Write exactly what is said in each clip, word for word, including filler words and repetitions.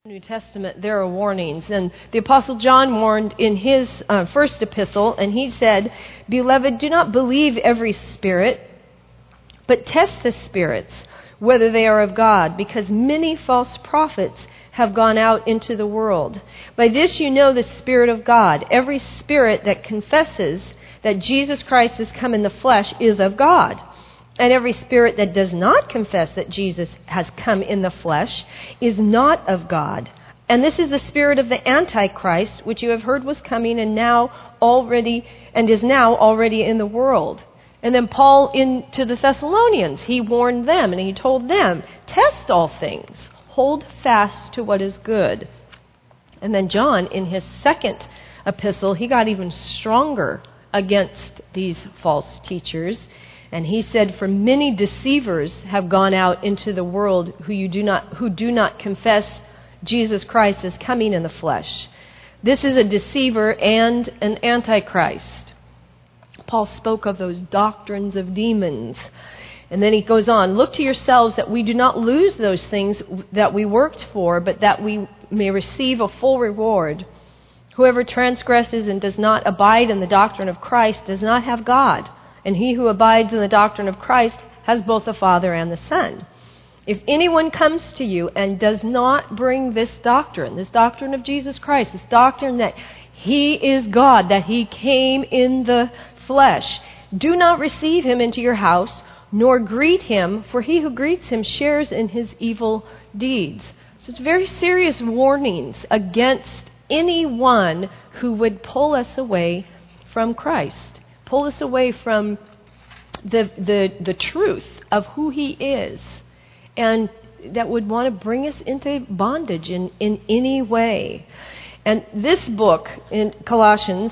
New Testament, there are warnings, and the Apostle John warned in his uh, first epistle, and he said, "Beloved, do not believe every spirit, but test the spirits, whether they are of God, because many false prophets have gone out into the world. By this you know the Spirit of God. Every spirit that confesses that Jesus Christ has come in the flesh is of God. And every spirit that does not confess that Jesus has come in the flesh is not of God. And this is the spirit of the Antichrist, which you have heard was coming and now already and is now already in the world." And then Paul, in to the Thessalonians, he warned them and he told them, "Test all things, hold fast to what is good." And then John, in his second epistle, he got even stronger against these false teachers. And he said, "For many deceivers have gone out into the world who you do not who do not confess Jesus Christ as coming in the flesh." This is a deceiver and an antichrist. Paul spoke of those doctrines of demons. And then he goes on, "Look to yourselves that we do not lose those things that we worked for, but that we may receive a full reward. Whoever transgresses and does not abide in the doctrine of Christ does not have God. And he who abides in the doctrine of Christ has both the Father and the Son. If anyone comes to you and does not bring this doctrine, this doctrine of Jesus Christ, this doctrine that he is God, that he came in the flesh, do not receive him into your house, nor greet him, for he who greets him shares in his evil deeds." So it's very serious warnings against anyone who would pull us away from Christ. Pull us away from the, the the truth of who he is, and that would want to bring us into bondage in, in any way. And this book in Colossians,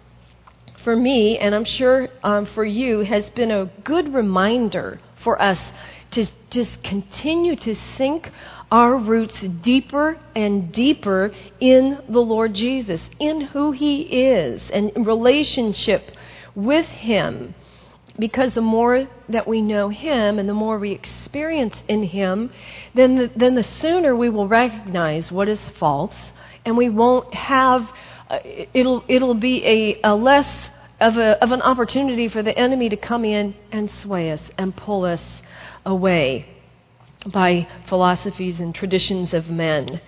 for me, and I'm sure um, for you, has been a good reminder for us to just continue to sink our roots deeper and deeper in the Lord Jesus, in who he is, and in relationship with him, because the more that we know him and the more we experience in him, then the, then the sooner we will recognize what is false, and we won't have uh, it'll it'll be a, a less of a of an opportunity for the enemy to come in and sway us and pull us away by philosophies and traditions of men.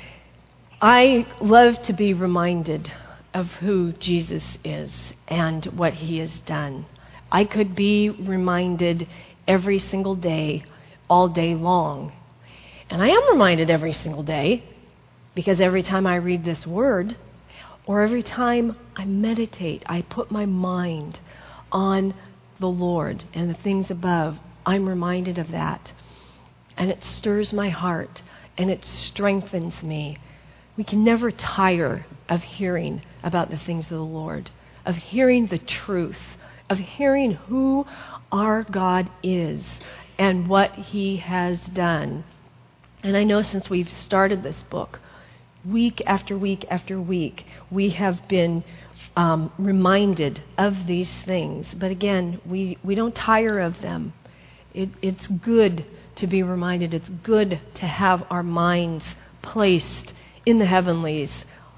I love to be reminded of who Jesus is and what he has done. I could be reminded every single day, all day long. And I am reminded every single day, because every time I read this word, or every time I meditate, I put my mind on the Lord and the things above, I'm reminded of that. And it stirs my heart, and it strengthens me. We can never tire of hearing about the things of the Lord, of hearing the truth, of hearing who our God is and what he has done. And I know since we've started this book, week after week after week, we have been um, reminded of these things. But again, we, we don't tire of them. It, it's good to be reminded. It's good to have our minds placed in the heavenlies,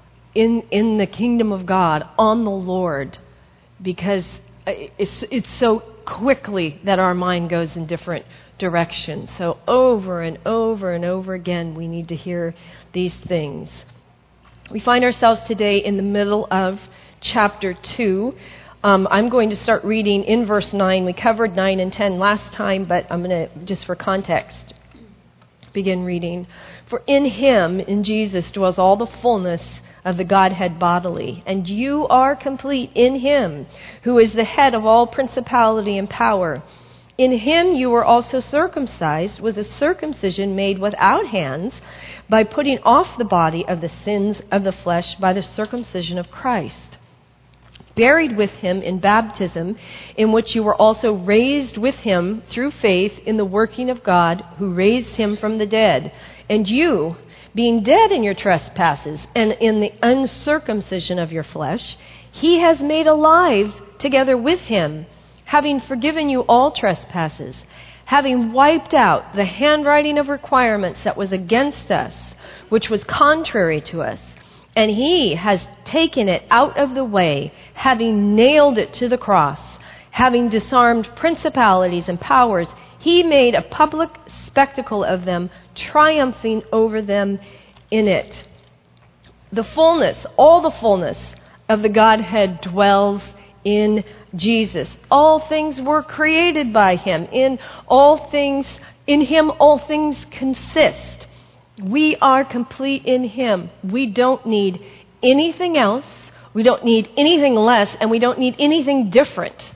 in in the kingdom of God, on the Lord, because it's it's so quickly that our mind goes in different directions. So over and over and over again, we need to hear these things. We find ourselves today in the middle of chapter two. Um, I'm going to start reading in verse nine. We covered nine and ten last time, but I'm going to, just for context, begin reading. "For in him, in Jesus, dwells all the fullness of the Godhead bodily, and you are complete in him, who is the head of all principality and power. In him you were also circumcised with a circumcision made without hands, by putting off the body of the sins of the flesh by the circumcision of Christ. Buried with him in baptism, in which you were also raised with him through faith in the working of God, who raised him from the dead. And you, being dead in your trespasses and in the uncircumcision of your flesh, he has made alive together with him, having forgiven you all trespasses, having wiped out the handwriting of requirements that was against us, which was contrary to us. And he has taken it out of the way, having nailed it to the cross, having disarmed principalities and powers. He made a public spectacle of them, triumphing over them in it. The fullness, all the fullness of the Godhead dwells in Jesus. All things were created by him. In all things, in him all things consist. We are complete in him. We don't need anything else. We don't need anything less, and we don't need anything different.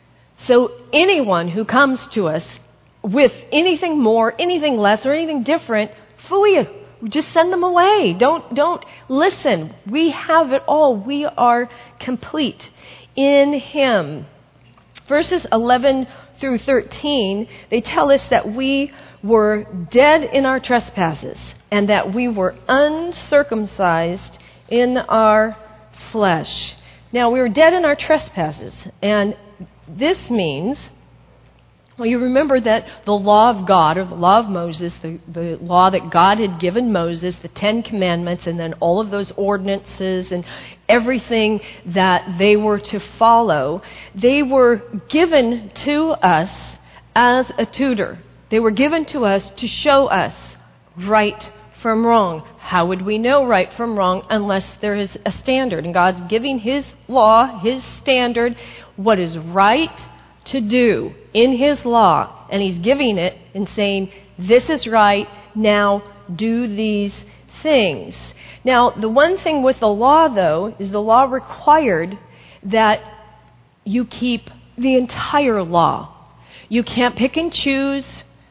So anyone who comes to us with anything more, anything less, or anything different, phooey, just send them away. Don't don't listen. We have it all. We are complete in him. Verses eleven through thirteen, they tell us that we were dead in our trespasses and that we were uncircumcised in our flesh. Now, we were dead in our trespasses, and this means, well, you remember that the law of God, or the law of Moses, the, the law that God had given Moses, the Ten Commandments, and then all of those ordinances and everything that they were to follow, they were given to us as a tutor. They were given to us to show us right from wrong. How would we know right from wrong unless there is a standard? And God's giving his law, his standard, what is right to do in his law, and he's giving it and saying, this is right, now do these things. Now, the one thing with the law, though, is the law required that you keep the entire law. You can't pick and choose,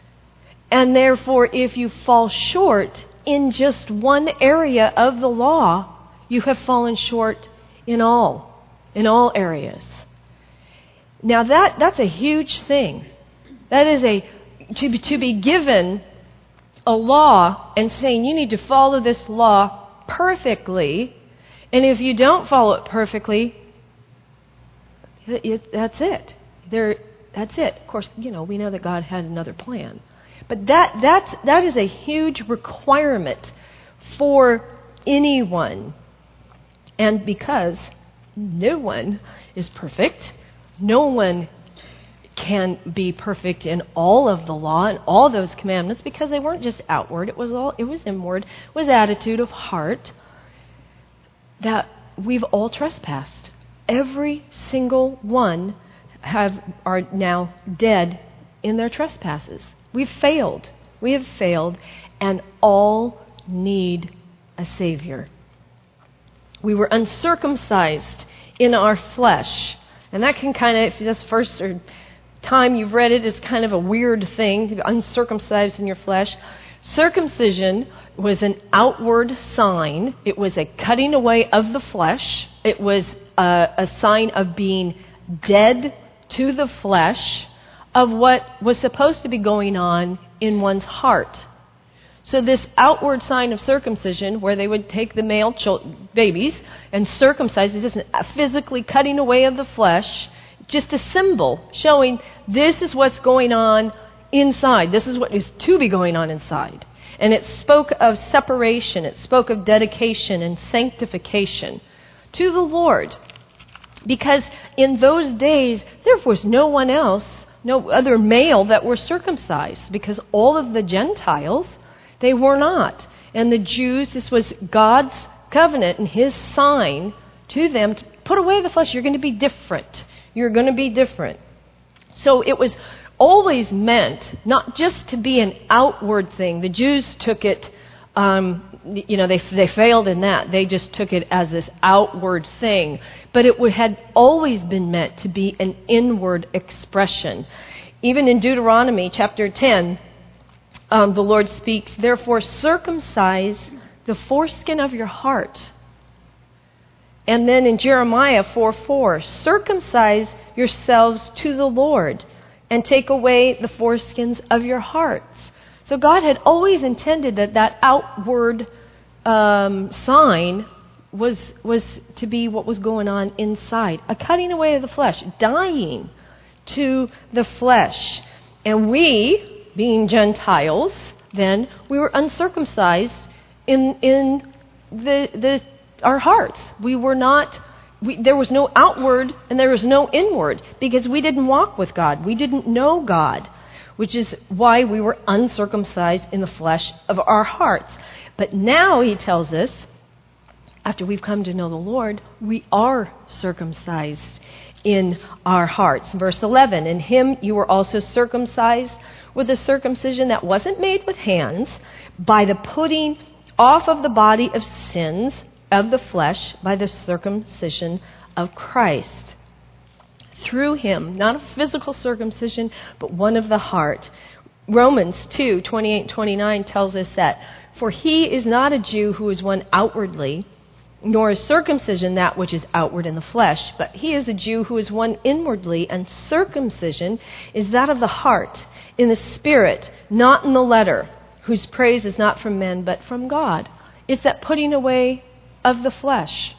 and therefore, if you fall short in just one area of the law, you have fallen short in all, in all areas. Now that, that's a huge thing. That is a, to be, to be given a law and saying you need to follow this law perfectly, and if you don't follow it perfectly, it, it, that's it. There, that's it. Of course, you know, we know that God had another plan. But that, that's, that is a huge requirement for anyone. And because no one is perfect, no one can be perfect in all of the law and all those commandments, because they weren't just outward, it was all it was inward, it was attitude of heart, that we've all trespassed. Every single one have are now dead in their trespasses. We've failed. We have failed, and all need a Savior. We were uncircumcised in our flesh. And that can kind of, if that's the first time you've read it, it's kind of a weird thing, to be uncircumcised in your flesh. Circumcision was an outward sign. It was a cutting away of the flesh. It was a, a sign of being dead to the flesh, of what was supposed to be going on in one's heart. So this outward sign of circumcision, where they would take the male chil- babies and circumcise, is just a physically cutting away of the flesh, just a symbol showing this is what's going on inside. This is what is to be going on inside. And it spoke of separation. It spoke of dedication and sanctification to the Lord. Because in those days, there was no one else, no other male that were circumcised, because all of the Gentiles, they were not. And the Jews, this was God's covenant and his sign to them to put away the flesh. You're going to be different. You're going to be different. So it was always meant not just to be an outward thing. The Jews took it, um, you know, they they failed in that. They just took it as this outward thing. But it would, had always been meant to be an inward expression. Even in Deuteronomy chapter ten, Um, the Lord speaks, therefore circumcise the foreskin of your heart. And then in Jeremiah four four, circumcise yourselves to the Lord and take away the foreskins of your hearts. So God had always intended that that outward um, sign was, was to be what was going on inside. A cutting away of the flesh, dying to the flesh. And we, being Gentiles, then, we were uncircumcised in in the the our hearts. We were not. We, there was no outward and there was no inward because we didn't walk with God. We didn't know God, which is why we were uncircumcised in the flesh of our hearts. But now he tells us, after we've come to know the Lord, we are circumcised in our hearts. Verse eleven, in him you were also circumcised with a circumcision that wasn't made with hands, by the putting off of the body of sins of the flesh by the circumcision of Christ. Through him, not a physical circumcision, but one of the heart. Romans two, twenty-eight, twenty-nine tells us that, for he is not a Jew who is one outwardly, nor is circumcision that which is outward in the flesh, but he is a Jew who is one inwardly, and circumcision is that of the heart, in the spirit, not in the letter, whose praise is not from men, but from God. It's that putting away of the flesh.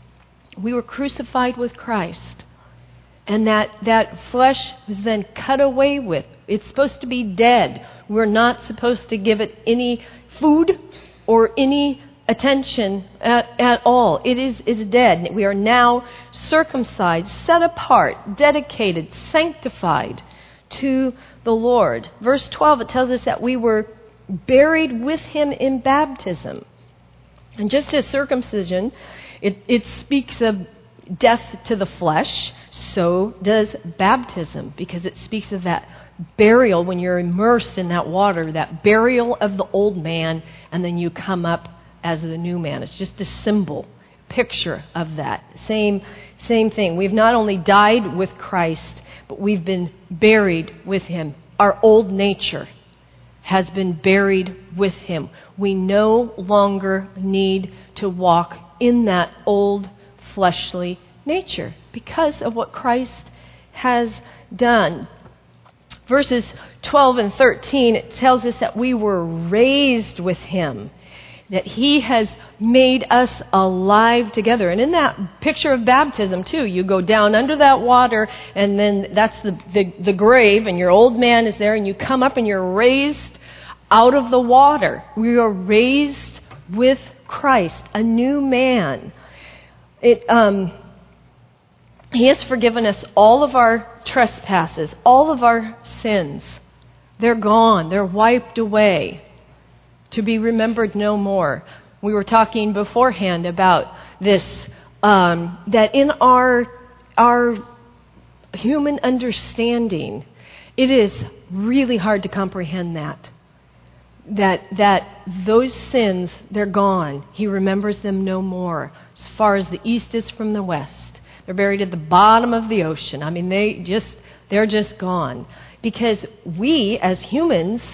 We were crucified with Christ, and that, that flesh was then cut away with. It's supposed to be dead. We're not supposed to give it any food or any attention at, at all. It is, is dead. We are now circumcised, set apart, dedicated, sanctified to the Lord. Verse twelve, it tells us that we were buried with him in baptism. And just as circumcision, it, it speaks of death to the flesh, so does baptism, because it speaks of that burial when you're immersed in that water, that burial of the old man, and then you come up as the new man. It's just a symbol, picture of that. Same, same thing. We've not only died with Christ, but we've been buried with him. Our old nature has been buried with him. We no longer need to walk in that old fleshly nature because of what Christ has done. Verses twelve and thirteen, it tells us that we were raised with him, that he has made us alive together. And in that picture of baptism, too, you go down under that water, and then that's the, the, the grave, and your old man is there, and you come up and you're raised out of the water. We are raised with Christ, a new man. It, um, he has forgiven us all of our trespasses, all of our sins. They're gone. They're wiped away, to be remembered no more. We were talking beforehand about this, um, that in our our human understanding, it is really hard to comprehend that. That that those sins, they're gone. He remembers them no more. As far as the east is from the west. They're buried at the bottom of the ocean. I mean, they just they're just gone. Because we, as humans,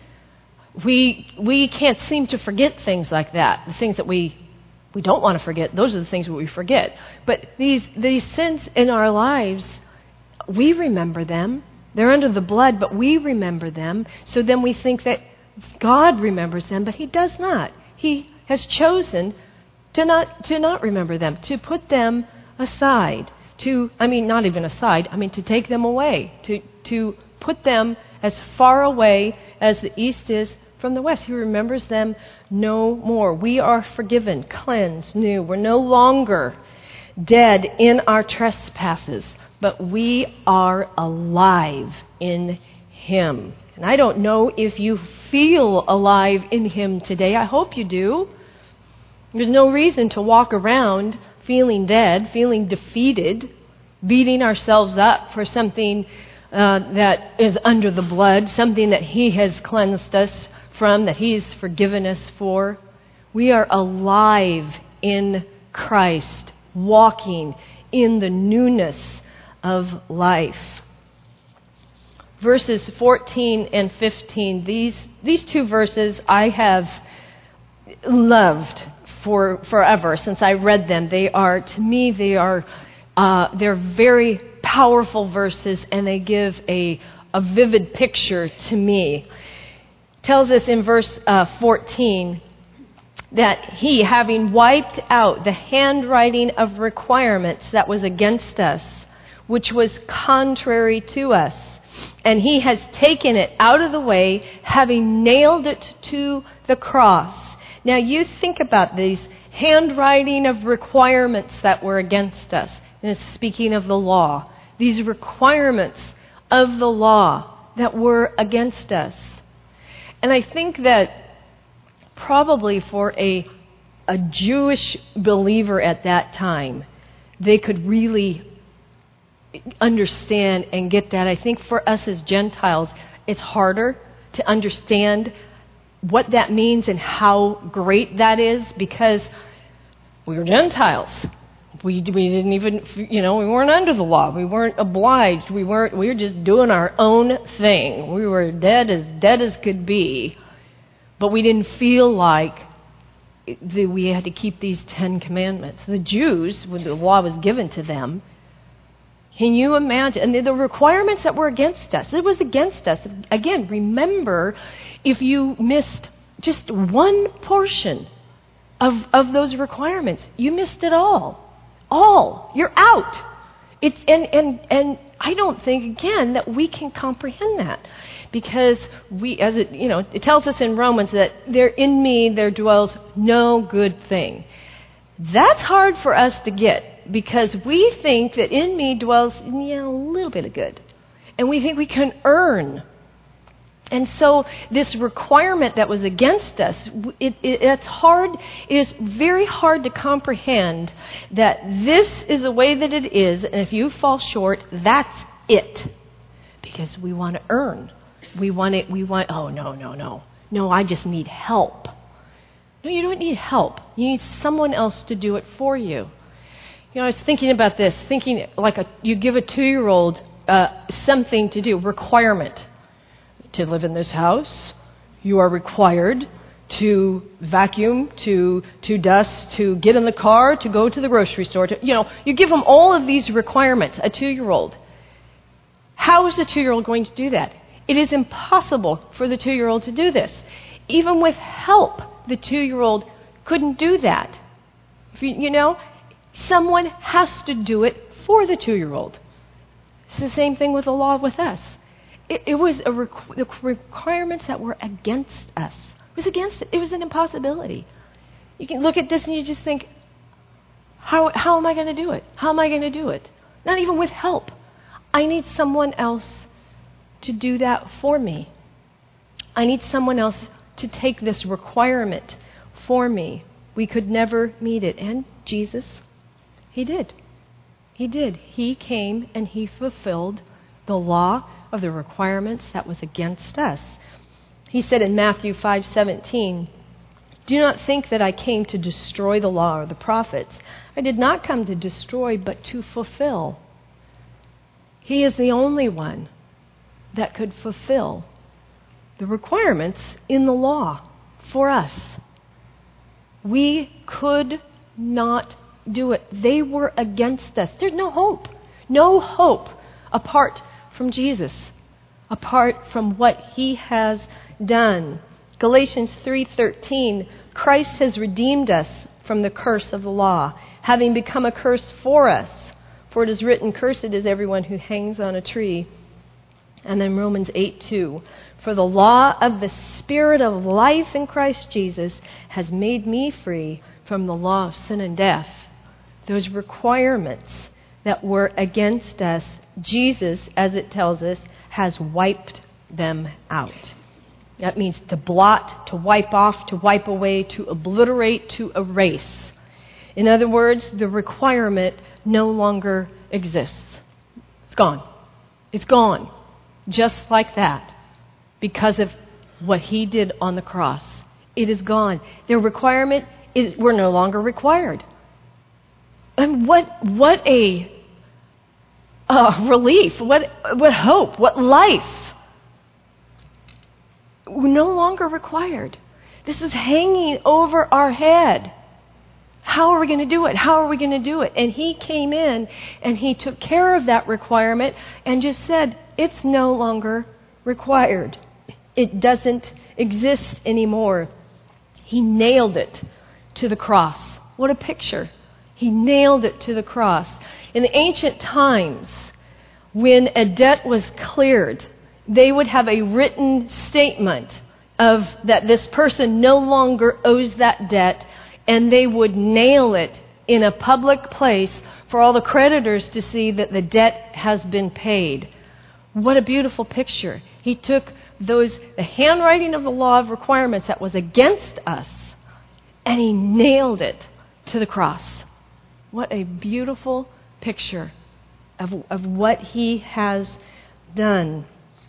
we we can't seem to forget things like that. The things that we we don't want to forget, those are the things that we forget. But these these sins in our lives, we remember them. They're under the blood, but we remember them. So then we think that God remembers them, but he does not. He has chosen to not to not remember them, to put them aside, to I mean not even aside, I mean to take them away, to to put them as far away as the east is from the west. He remembers them no more. We are forgiven, cleansed, new. We're no longer dead in our trespasses, but we are alive in him. And I don't know if you feel alive in him today. I hope you do. There's no reason to walk around feeling dead, feeling defeated, beating ourselves up for something uh, that is under the blood, something that he has cleansed us from, that he's forgiven us for. We are alive in Christ, walking in the newness of life. Verses fourteen and fifteen, these these two verses I have loved for forever since I read them. They are, to me, they are uh, they're very powerful verses, and they give a a vivid picture to me. It tells us in verse uh, fourteen that he, having wiped out the handwriting of requirements that was against us, which was contrary to us, and he has taken it out of the way, having nailed it to the cross. Now you think about these handwriting of requirements that were against us. And it's speaking of the law. These requirements of the law that were against us. And I think that probably for a, a Jewish believer at that time, they could really understand and get that. I think for us as Gentiles, it's harder to understand what that means and how great that is, because we were Gentiles. We we didn't even, you know, we weren't under the law. We weren't obliged. We weren't. We were just doing our own thing. We were dead as dead as could be, but we didn't feel like that we had to keep these Ten Commandments. The Jews, when the law was given to them, can you imagine? And the requirements that were against us, it was against us. Again, remember, if you missed just one portion of, of those requirements, you missed it all. All. You're out. It's and, and, and I don't think, again, that we can comprehend that. Because we, as it, you know, it tells us in Romans that there in me there dwells no good thing. That's hard for us to get, because we think that in me dwells, yeah, a little bit of good. And we think we can earn. And so this requirement that was against us, it, it, it's hard, it is very hard to comprehend that this is the way that it is, and if you fall short, that's it. Because we want to earn. We want it, we want, oh, no, no, no. No, I just need help. No, you don't need help. You need someone else to do it for you. You know, I was thinking about this, thinking like a, you give a two-year-old uh, something to do, requirement. To live in this house, you are required to vacuum, to to dust, to get in the car, to go to the grocery store. To, you know, you give them all of these requirements, a two-year-old. How is a two-year-old going to do that? It is impossible for the two-year-old to do this. Even with help, the two-year-old couldn't do that. If you, you know, someone has to do it for the two-year-old. It's the same thing with the law with us. It, it was a requ- the requirements that were against us. It was against it. It was an impossibility. You can look at this and you just think, how how am I going to do it? How am I going to do it? Not even with help. I need someone else to do that for me. I need someone else to take this requirement for me. We could never meet it. And Jesus, He did. He did. He came and He fulfilled the law of the requirements that was against us. He said in Matthew five seventeen, "Do not think that I came to destroy the law or the prophets. I did not come to destroy, but to fulfill." He is the only one that could fulfill the requirements in the law for us. We could not do it. They were against us. There's no hope. No hope apart from Jesus, apart from what He has done. Galatians three thirteen, Christ has redeemed us from the curse of the law, having become a curse for us. For it is written, "Cursed is everyone who hangs on a tree." And then Romans eight two, "For the law of the Spirit of life in Christ Jesus has made me free from the law of sin and death." Those requirements that were against us, Jesus, as it tells us, has wiped them out. That means to blot, to wipe off, to wipe away, to obliterate, to erase. In other words, the requirement no longer exists. It's gone. It's gone. Just like that. Because of what He did on the cross. It is gone. Their requirement is, we're no longer required. And what what a uh, relief, what what hope, what life. We're no longer required. This is hanging over our head. How are we going to do it? How are we going to do it? And He came in and He took care of that requirement and just said, it's no longer required. It doesn't exist anymore. He nailed it to the cross. What a picture. He nailed it to the cross. In the ancient times, when a debt was cleared, they would have a written statement of that this person no longer owes that debt, and they would nail it in a public place for all the creditors to see that the debt has been paid. What a beautiful picture. He took those the handwriting of the law of requirements that was against us, and he nailed it to the cross. What a beautiful picture of, of what he has done.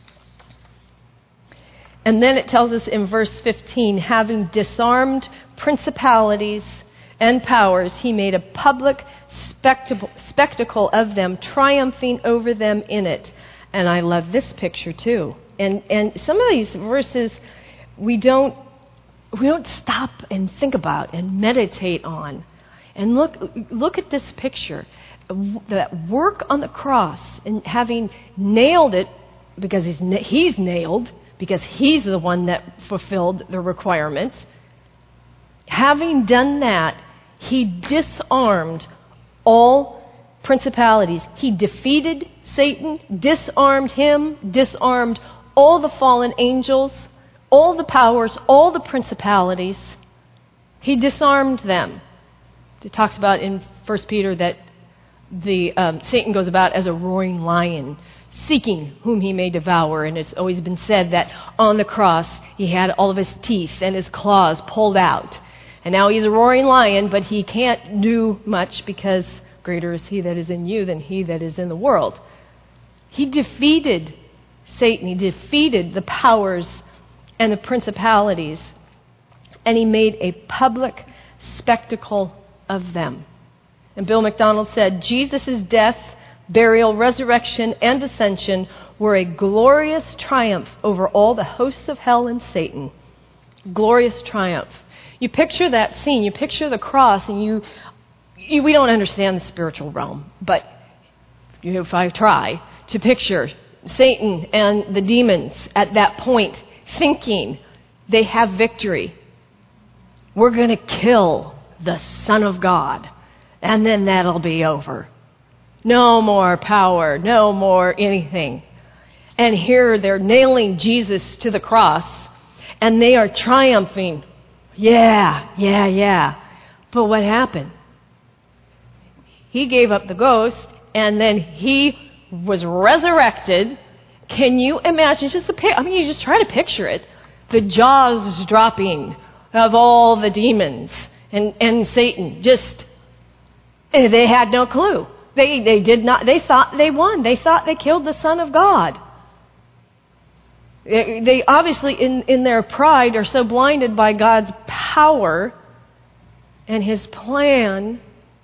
And then it tells us in verse fifteen, having disarmed principalities and powers, he made a public spectacle, spectacle of them, triumphing over them in it. And I love this picture too. And and some of these verses we don't we don't stop and think about and meditate on. And look look at this picture. That work on the cross and having nailed it because he's he's nailed because he's the one that fulfilled the requirements. Having done that, he disarmed all principalities. He defeated Satan, disarmed him, disarmed all the fallen angels, all the powers, all the principalities. He disarmed them. It talks about in First Peter that the um, Satan goes about as a roaring lion, seeking whom he may devour. And it's always been said that on the cross he had all of his teeth and his claws pulled out. And now he's a roaring lion, but he can't do much because greater is he that is in you than he that is in the world. He defeated Satan. He defeated the powers and the principalities. And he made a public spectacle of them. And Bill MacDonald said, Jesus' death, burial, resurrection, and ascension were a glorious triumph over all the hosts of hell and Satan. Glorious triumph. You picture that scene, you picture the cross, and you, you we don't understand the spiritual realm, but if I try to picture Satan and the demons at that point thinking they have victory. We're going to kill the Son of God, and then that'll be over. No more power, no more anything. And here they're nailing Jesus to the cross, and they are triumphing. Yeah, yeah, yeah. But what happened? He gave up the ghost, and then he was resurrected. Can you imagine? Just a, I mean, you just try to picture it. The jaws dropping of all the demons and, and Satan. Just, they had no clue. They they did not. They thought they won. They thought they killed the Son of God. They obviously, in, in their pride, are so blinded by God's power and his plan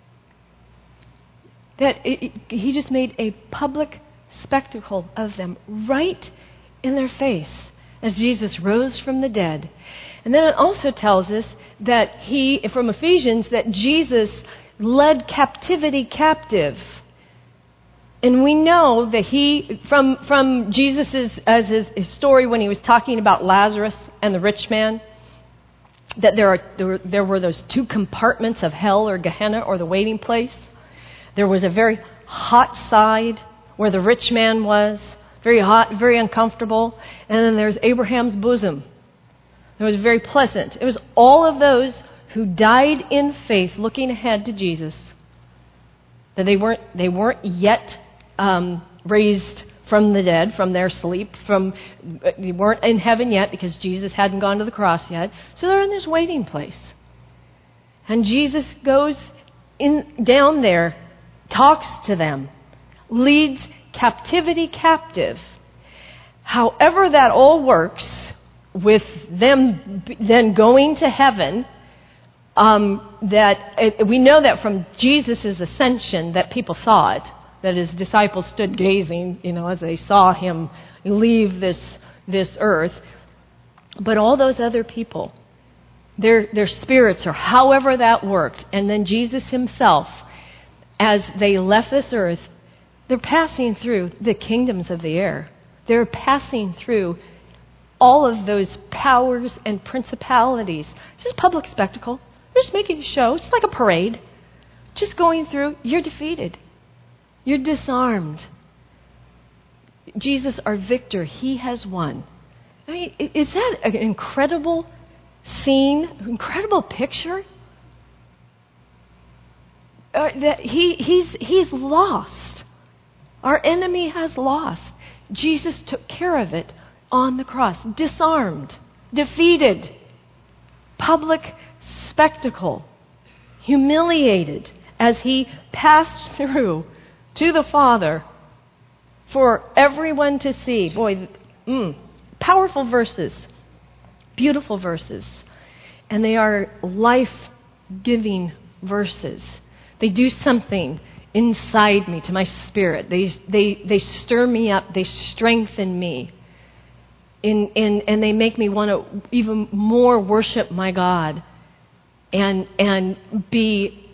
that it, it, he just made a public spectacle of them right in their face as Jesus rose from the dead. And then it also tells us that he, from Ephesians, that Jesus led captivity captive. And we know that he, from from Jesus' as his, his story when he was talking about Lazarus and the rich man, that there are there were, there were those two compartments of hell or Gehenna or the waiting place. There was a very hot side where the rich man was, very hot, very uncomfortable, and then there's Abraham's bosom. It was very pleasant. It was all of those who died in faith, looking ahead to Jesus. That they weren't they weren't yet Um, raised from the dead, from their sleep, from they weren't in heaven yet because Jesus hadn't gone to the cross yet. So they're in this waiting place. And Jesus goes in down there, talks to them, leads captivity captive. However that all works, with them then going to heaven, um, that it, we know that from Jesus' ascension that people saw it. That his disciples stood gazing, you know, as they saw him leave this this earth. But all those other people, their their spirits, or however that worked, and then Jesus himself, as they left this earth, they're passing through the kingdoms of the air. They're passing through all of those powers and principalities. It's just a public spectacle. They're just making a show. It's like a parade. Just going through, you're defeated. You're disarmed. Jesus, our victor, he has won. I mean, i- is that an incredible scene, incredible picture? Uh, that he he's he's lost. Our enemy has lost. Jesus took care of it on the cross, disarmed, defeated, public spectacle, humiliated as he passed through to the Father for everyone to see. Boy, mm, powerful verses, beautiful verses, and they are life-giving verses. They do something inside me, to my spirit. They they they stir me up. They strengthen me. In, in, and they make me want to even more worship my God and and be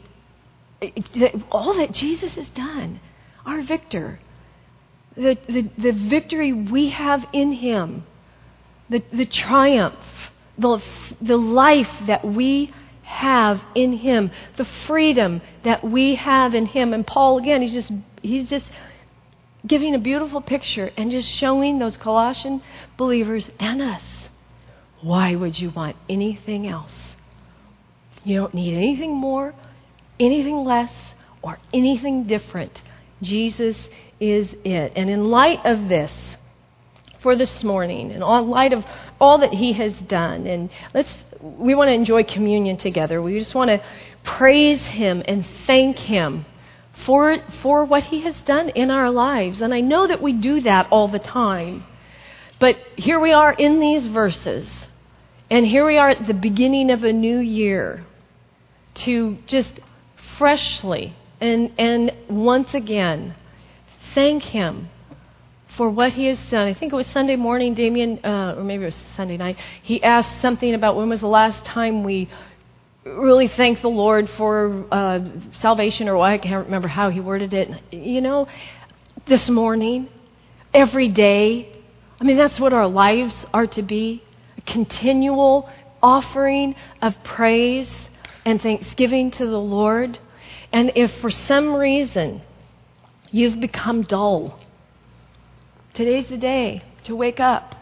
all that Jesus has done. Our victor. The, the, the victory we have in Him. The, the triumph. The, the life that we have in Him, the freedom that we have in Him. And Paul, again, he's just he's just giving a beautiful picture and just showing those Colossian believers and us, why would you want anything else? You don't need anything more, anything less, or anything different. Jesus is it. And in light of this, for this morning, and in light of all that He has done, and let's we want to enjoy communion together. We just want to praise Him and thank Him for for what He has done in our lives. And I know that we do that all the time. But here we are in these verses, and here we are at the beginning of a new year to just freshly and and once again thank Him for what He has done. I think it was Sunday morning, Damien, uh, or maybe it was Sunday night, he asked something about when was the last time we really thanked the Lord for uh, salvation, or I can't remember how he worded it. You know, this morning, every day, I mean, that's what our lives are to be, a continual offering of praise and thanksgiving to the Lord. And if for some reason you've become dull, today's the day to wake up,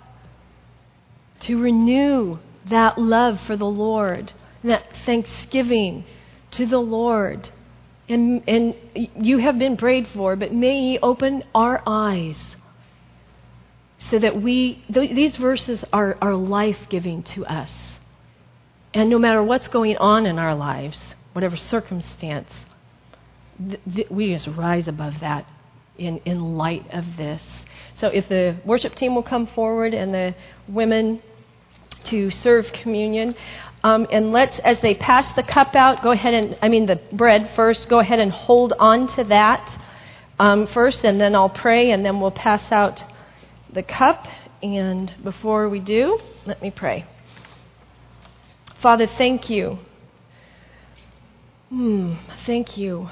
to renew that love for the Lord, that thanksgiving to the Lord. And, and you have been prayed for, but may He open our eyes so that we, th- these verses are, are life-giving to us. And no matter what's going on in our lives, whatever circumstance, th- th- we just rise above that in, in light of this. So if the worship team will come forward and the women to serve communion. Um, and let's, as they pass the cup out, go ahead and, I mean the bread first, go ahead and hold on to that um, first, and then I'll pray, and then we'll pass out the cup. And before we do, let me pray. Father, thank you. Hmm, thank you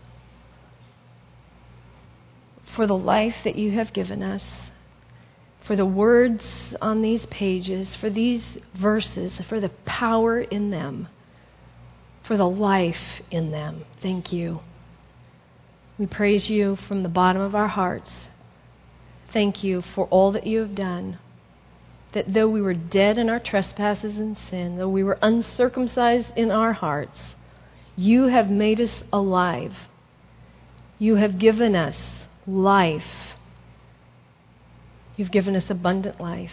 for the life that you have given us, for the words on these pages, for these verses, for the power in them, for the life in them. Thank you. We praise you from the bottom of our hearts. Thank you for all that you have done, that though we were dead in our trespasses and sin, though we were uncircumcised in our hearts, you have made us alive. You have given us life. You've given us abundant life.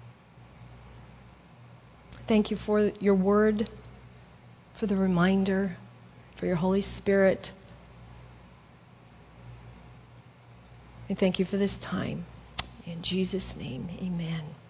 Thank you for your word, for the reminder, for your Holy Spirit. And thank you for this time. In Jesus' name, amen.